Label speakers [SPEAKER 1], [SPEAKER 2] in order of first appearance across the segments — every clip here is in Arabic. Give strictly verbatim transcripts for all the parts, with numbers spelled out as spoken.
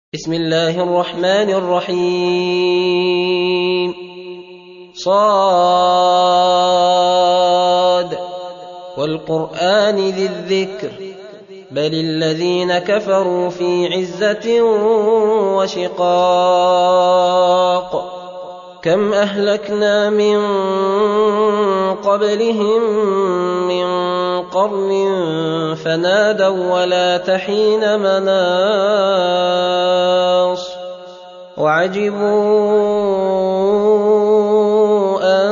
[SPEAKER 1] بسم الله الرحمن الرحيم صاد والقرآن ذي الذكر بل الذين كفروا في عزة وشقاق كم أهلكنا من قبلهم من قرن فنادوا ولا تحين مناص وعجبوا أن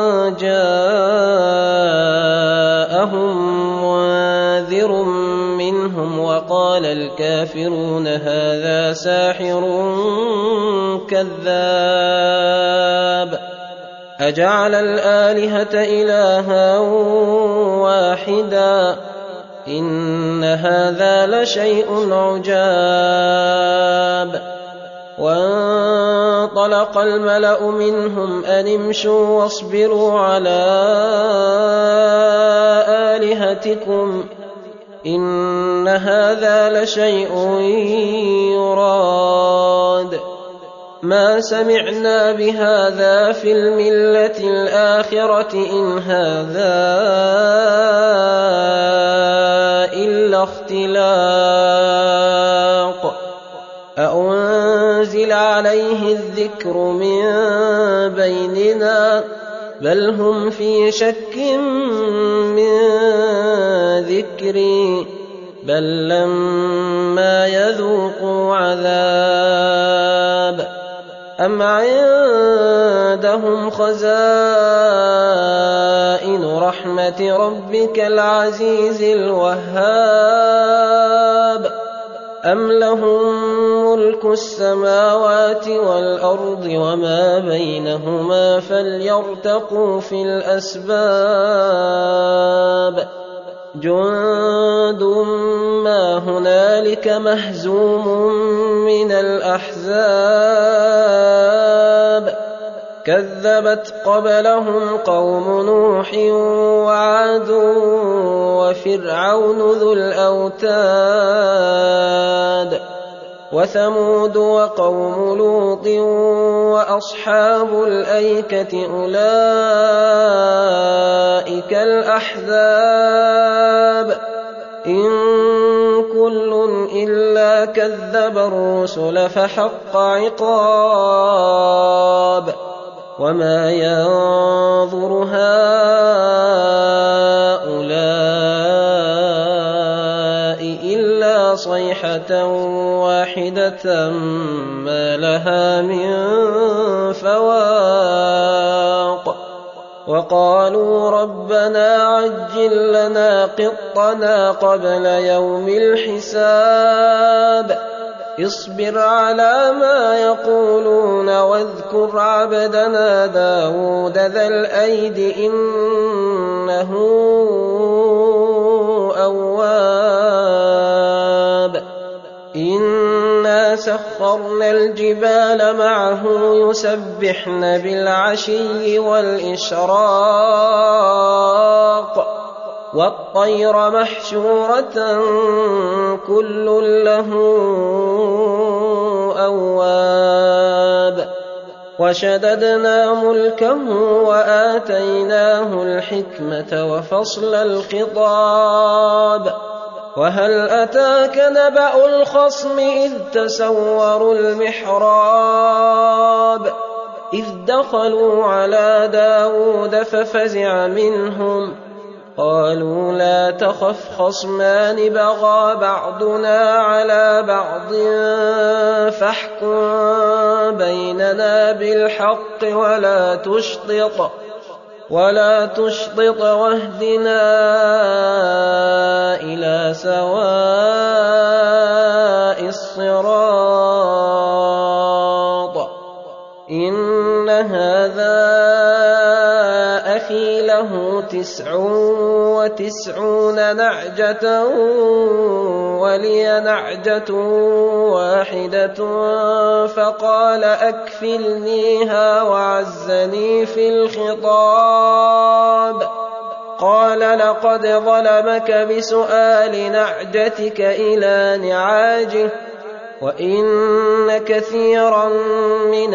[SPEAKER 1] جاءهم منذر منهم وقال الكافرون هذا ساحر كذاب أجعل الآلهة إلها واحدا إن هذا لشيء عجاب وانطلق الملأ منهم أن امشوا واصبروا على آلهتكم إن هذا لشيء يراد ما سمعنا بهذا في الملة الآخرة إن هذا إلا اختلاق أأنزل عليه الذكر من بيننا بل هم في شك من ذكري بل لما يذوقوا عذاب أم عندهم خزائن رحمة ربك العزيز الوهاب أم لهم ملك السماوات والأرض وما بينهما فليرتقوا في الأسباب جند ما هنالك مهزوم من الأحزاب كذبت قبلهم قوم نوح وعاد وفرعون ذو الأوتاد وثمود وقوم لوط وأصحاب الأيكة أولئك الأحزاب إن كل إلا كذب الرسل فحق عقاب وما ينظر هؤلاء إلا صيحة واحدة ما لها من فواق وقالوا ربنا عجل لنا قطنا قبل يوم الحساب اصبر على ما يقولون واذكر عبدنا داود ذا الأيد إنه أواب إنا سخرنا الجبال معه يسبحن بالعشي والإشراق والطير محشورة كل له أواب وشددنا ملكه وآتيناه الحكمة وفصل الخطاب وهل أتاك نبأ الخصم إذ تسوروا المحراب إذ دخلوا على داود ففزع منهم قالوا لا تخف خصمان بغى بعضنا على بعض فاحكم بيننا بالحق ولا تشطط ولا تشطط واهدنا إلى سواء الصراط إن هذا أخي له تسع وتسعون نعجة ولي نعجة واحدة فقال أكفلنيها وعزني في الخطاب قال لقد ظلمك بسؤال نعجتك إلى نعاجه وَإِنَّ كَثِيرًا مِنَ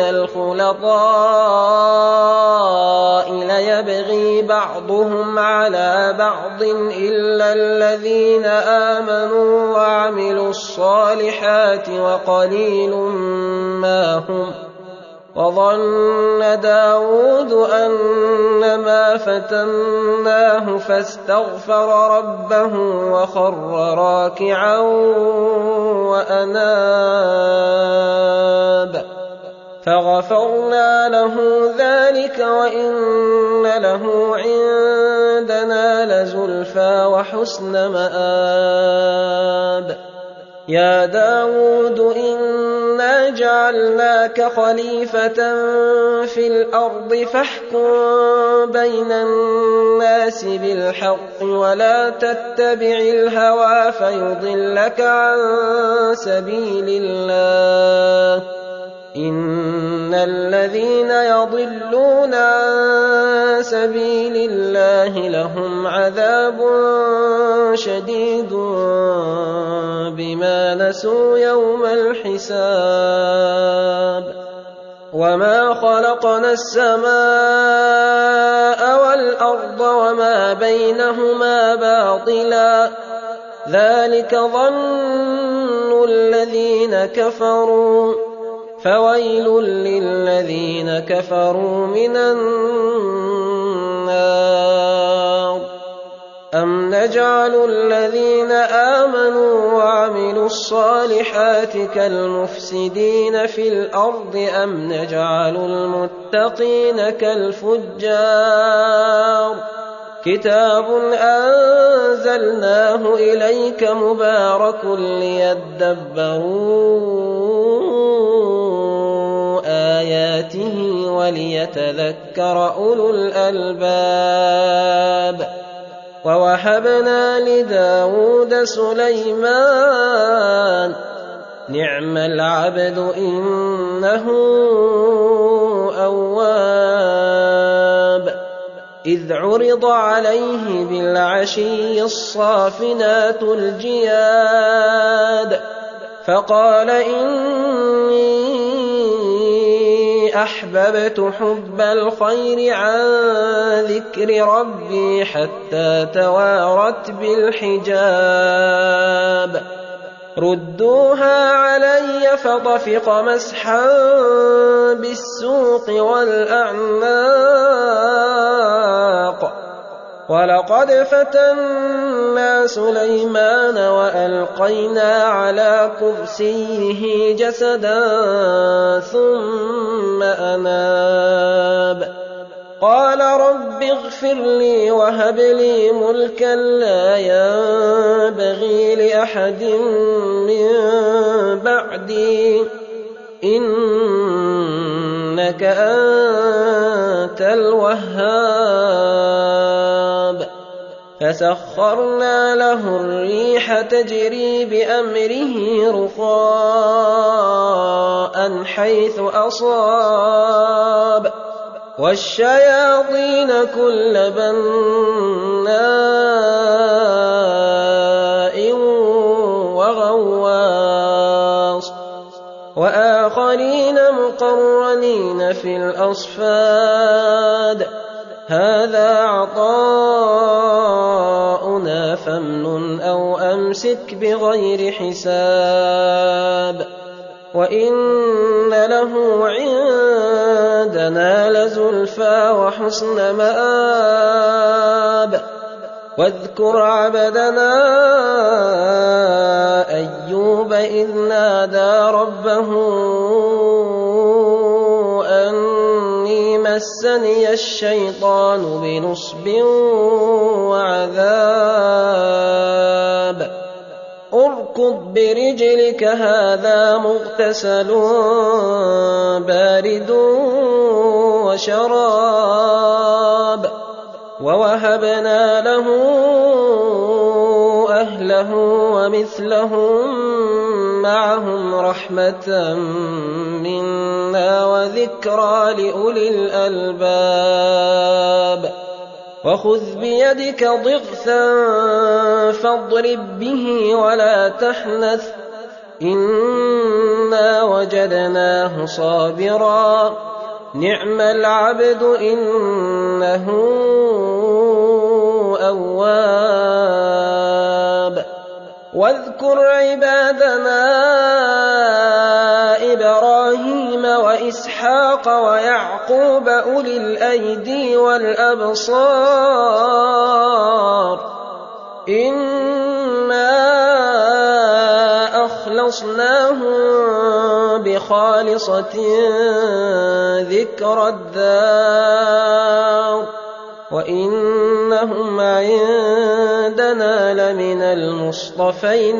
[SPEAKER 1] الْخُلَطَاءِ لَيَبْغِي بَعْضُهُمْ عَلَىٰ بَعْضٍ إِلَّا الَّذِينَ آمَنُوا وَعَمِلُوا الصَّالِحَاتِ وَقَلِيلٌ مَّا هُمْ ۗ وَظَنَّ دَاوُودُ أَنَّمَا فَتَنَّاهُ فَاسْتَغْفَرَ رَبَّهُ وَخَرَّ رَاكِعًا وَأَنَابَ فَغَفَرْنَا لَهُ ذَلِكَ وَإِنَّ لَهُ عِندَنَا لَزُلْفَىٰ وَحُسْنَ مَآبٍ يَا دَاوُودُ إِنَّا جَعَلْنَاكَ خَلِيفَةً فِي الْأَرْضِ فَاحْكُم بَيْنَ النَّاسِ بِالْحَقِّ وَلَا تَتَّبِعِ الْهَوَىٰ فَيُضِلَّكَ عَن سَبِيلِ اللَّهِ ۚ إِنَّ الَّذِينَ يَضِلُّونَ عَن سَبِيلِ اللَّهِ لَهُمْ عَذَابٌ شَدِيدٌ بِمَا نَسُوا يَوْمَ الْحِسَابِ وَمَا خَلَقْنَا السَّمَاءَ وَالْأَرْضَ وَمَا بَيْنَهُمَا بَاطِلًا ۚ ذَلِكَ ظَنُّ الَّذِينَ كَفَرُوا ۚ فَوَيْلٌ لِّلَّذِينَ كَفَرُوا مِنَ النَّارِ أَمْ نَجْعَلُ الَّذِينَ آمَنُوا وَعَمِلُوا الصَّالِحَاتِ كَالْمُفْسِدِينَ فِي الْأَرْضِ أَمْ نَجْعَلُ الْمُتَّقِينَ كَالْفُجَّارِ كِتَابٌ أَنزَلْنَاهُ إِلَيْكَ مُبَارَكٌ لِّيَدَّبَّرُوا آيَاتِهِ وَلِيَتَذَكَّرَ أُولُو الْأَلْبَابِ وَوَهَبْنَا لِدَاوُودَ سُلَيْمَانَ ۚ نِعْمَ الْعَبْدُ إِنَّهُ أَوَّابٌ إِذْ عُرِضَ عَلَيْهِ بِالْعَشِيِّ الصَّافِنَاتُ الْجِيَادُ فَقَالَ إِنِّي أَحْبَبْتُ حُبَّ الْخَيْرِ عَن ذِكْرِ رَبِّي حَتَّىٰ تَوَارَتْ بِالْحِجَابِ رُدُّوهَا عَلَيَّ فَطَفِقَ مَسْحًا بِالسُّوقِ وَالْأَعْنَاقِ وَلَقَدْ فَتَنَّا سُلَيْمَانَ وَأَلْقَيْنَا عَلَىٰ كُرْسِيِّهِ جَسَدًا ثُمَّ أَنَابَ قَالَ رَبِّ اغْفِرْ لِي وَهَبْ لِي مُلْكًا لَّا يَنبَغِي لِأَحَدٍ مِّن بَعْدِي ۖ إِنَّكَ أَنتَ الْوَهَّابُ فَسَخَّرْنَا لَهُ الرِّيحَ تَجْرِي بِأَمْرِهِ رُخَاءً حَيْثُ أَصَابَ وَالشَّيَاطِينَ كُلَّ بَنَّاءٍ وَغَوَّاصٍ وَآخَرِينَ مُقَرَّنِينَ فِي الْأَصْفَادِ هَٰذَا عَطَاؤُنَا فَامْنُنْ أَوْ أَمْسِكْ بِغَيْرِ حِسَابٍ وَإِنَّ لَهُ عِندَنَا لَزُلْفَىٰ وَحُسْنَ مَآبٍ وَاذْكُرْ عَبْدَنَا أَيُّوبَ إِذْ نَادَىٰ رَبَّهُ أَنِّي مَسَّنِيَ الشَّيْطَانُ بِنُصْبٍ وَعَذَابٍ ارْكُضْ بِرِجْلِكَ هَٰذَا مُغْتَسَلٌ بَارِدٌ وَشَرَابٌ وَوَهَبْنَا لَهُ أَهْلَهُ وَمِثْلَهُم مَّعَهُمْ رَحْمَةً مِّنَّا وَذِكْرَىٰ لِأُولِي الْأَلْبَابِ وَخُذْ بِيَدِكَ ضِغْثًا فَاضْرِب بِّهِ وَلَا تَحْنَثْ إنا وجدناه صابرا نعم العبد إنه أواب واذكر عبادنا إبراهيم وإسحاق ويعقوب أولي الأيدي والأبصار إنا أخلصناهم بخالصة ذكر الدار وإنهم عندنا لمن المصطفين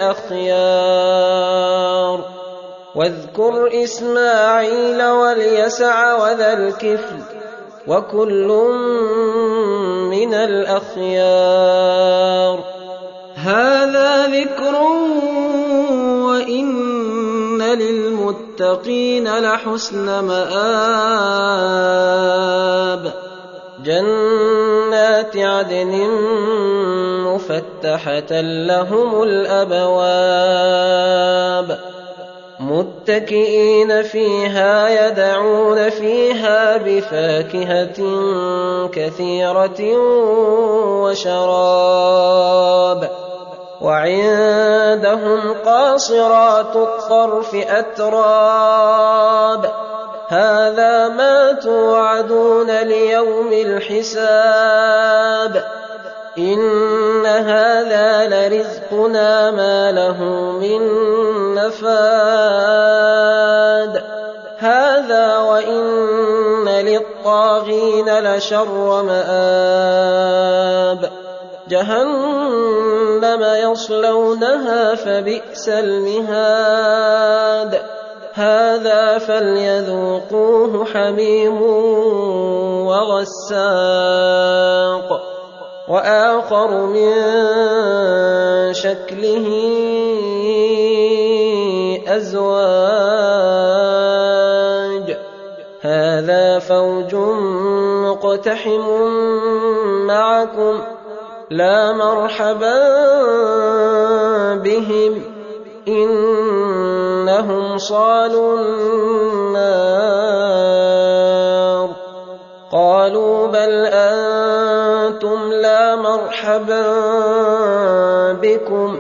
[SPEAKER 1] الأخيار واذكر إسماعيل واليسع وذا الكفل وكل من الأخيار هذا ذكر وإن للمتقين لحسن مآب جنات عدن مفتحة لهم الأبواب متكئين فيها يدعون فيها بفاكهة كثيرة وشراب وعندهم قاصرات الطرف أتراب هذا ما توعدون ليوم الحساب إن هذا لرزقنا ما له من نفاد هذا وإن للطاغين لشر مآب جهنم يصلونها فبئس المهاد هذا فليذوقوه حميم وغساق وآخر من شكله أزواج هذا فوج مقتحم معكم لا مرحبا بهم إنهم صالوا النار قالوا بل أنتم لا مرحبا بكم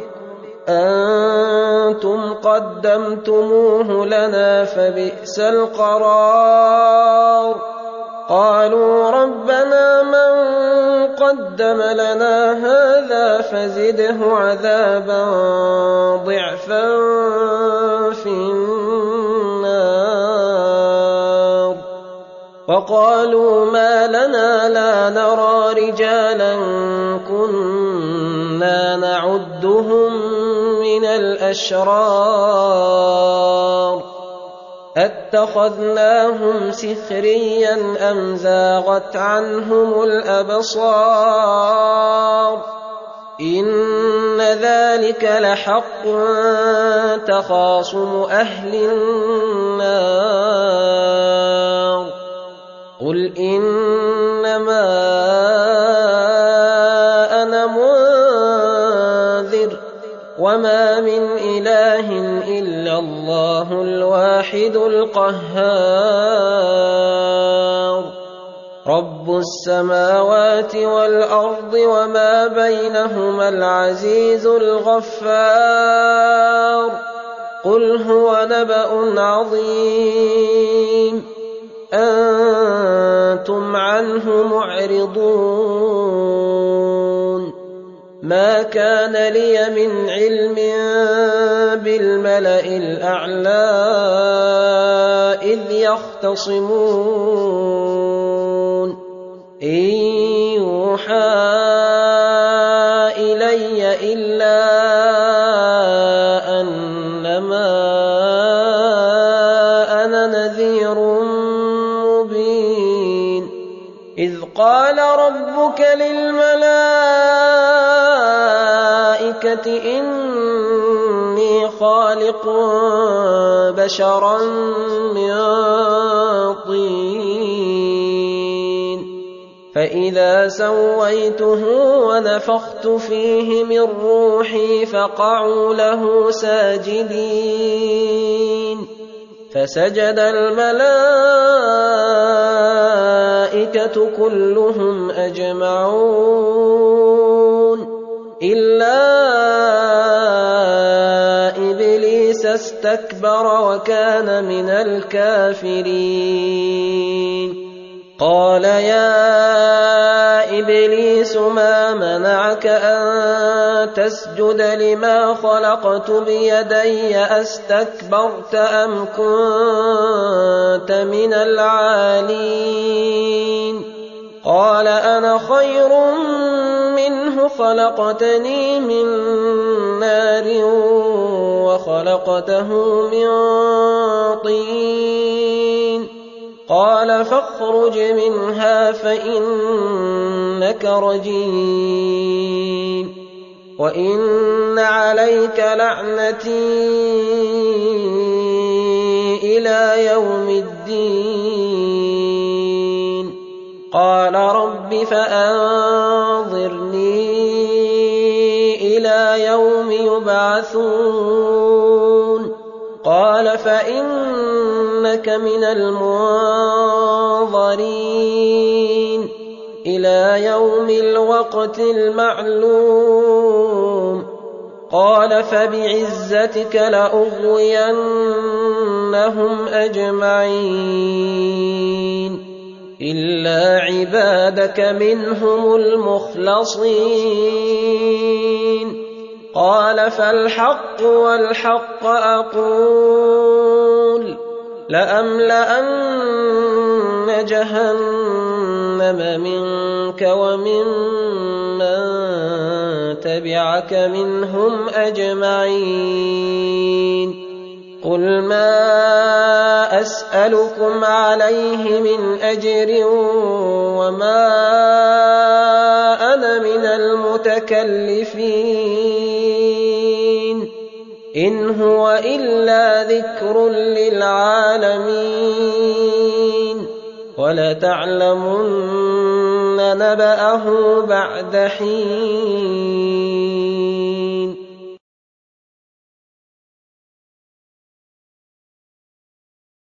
[SPEAKER 1] أنتم قدمتموه لنا فبئس القرار قالوا ربنا من قدم لنا هذا فزده عذابا ضعفا في النار وقالوا ما لنا لا نرى رجالا كنا نعدهم من الأشرار أتخذناهم سخريا أم زاغت عنهم الأبصار إن ذلك لحق تخاصم أهل النار قل إنما أنا منذر وما من إله إلا الله الواحد القهار رب السماوات والأرض وما بينهما العزيز الغفار قل هو نبأ عظيم أنتم عنه معرضون ما كان لي من علم بالملأ الأعلى إذ يختصمون إن يوحى إلي إلا أنما أنا نذير مبين إذ قال ربك للملائكة إني خالق بشرا من طين فإذا سويته ونفخت فيه من روحي فقعوا له ساجدين فسجد الملائكة كلهم أجمعون إلا إبليس استكبر وكان من الكافرين قال يا إبليس ما منعك أن تسجد لما خلقت بيدي أستكبرت أم كنت من العالين قال أنا خير منه خلقتني من نار وخلقته من طين قال فاخرج منها فإنك رجيم وإن عليك لعنتي إلى يوم الدين قال رب فأنظرني إلى يوم يبعثون قال فإنك من المنظرين إلى يوم الوقت المعلوم قال فبعزتك لأغوينهم أجمعين إلا عبادك منهم المخلصين قال فالحق والحق أقول لأملأن جهنم منك ومن من تبعك منهم أجمعين قل ما أسألكم عليه من أجر وما أنا من المتكلفين إن هو إلا ذكر للعالمين ولتعلمن نبأه بعد حين